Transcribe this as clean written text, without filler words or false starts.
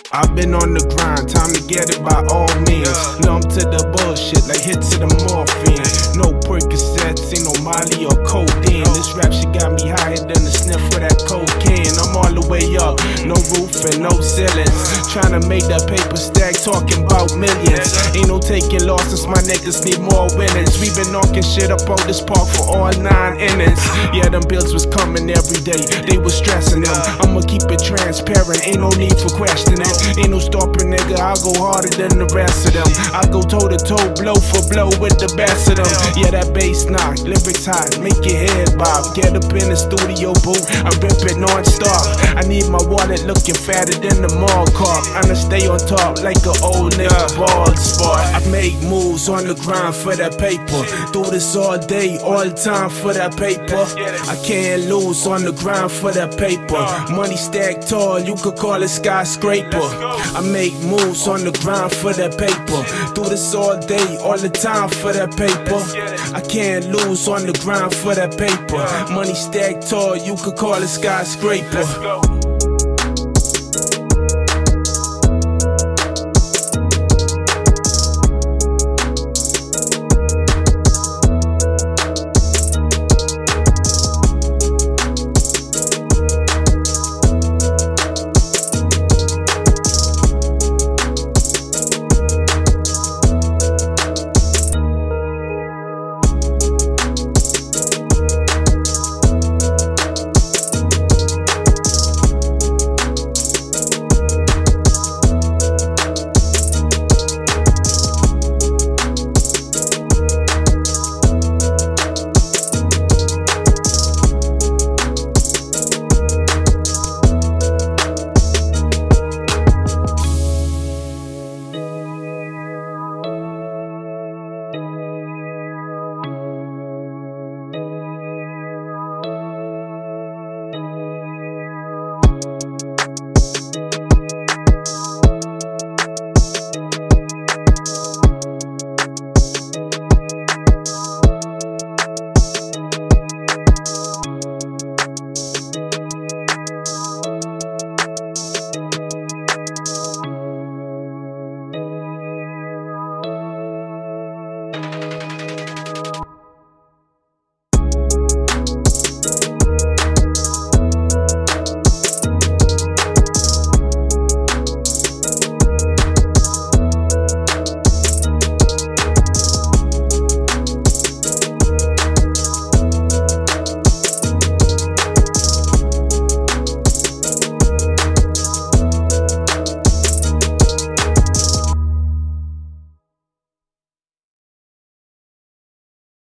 I've been on the grind, time to get it by all means. Numb to the bullshit like hits to the morphine. No Percocets, ain't no Molly or codeine. This rap shit got me higher than the sniff of that cocaine. I'm all the way up, no roof and no ceilings. Tryna make that paper stack, talking about millions. Ain't no taking losses, my niggas need more winnings. We been knocking shit up on this park for all 9 innings. Yeah, them bills was coming every day, they was stressing them. I'ma keep it transparent, ain't no need for questioning. Ain't no stopping, nigga, I'll go harder than the rest of them. I go toe to toe, blow for blow with the best of them. Yeah, that bass knock, lyrics hot, make your head bob. Get up in the studio booth, I rip it non-stop. I need my wallet looking fatter than the mall cop. I'ma stay on top like an old nigga bald spot. I make moves on the grind for that paper. Do this all day, all the time for that paper. I can't lose on the grind for that paper. Money stacked tall, you could call it skyscraper. I make moves on the grind for that paper. Do this all day, all the time for that paper. I can't lose on the grind for that paper. Money stacked tall, you could call it skyscraper.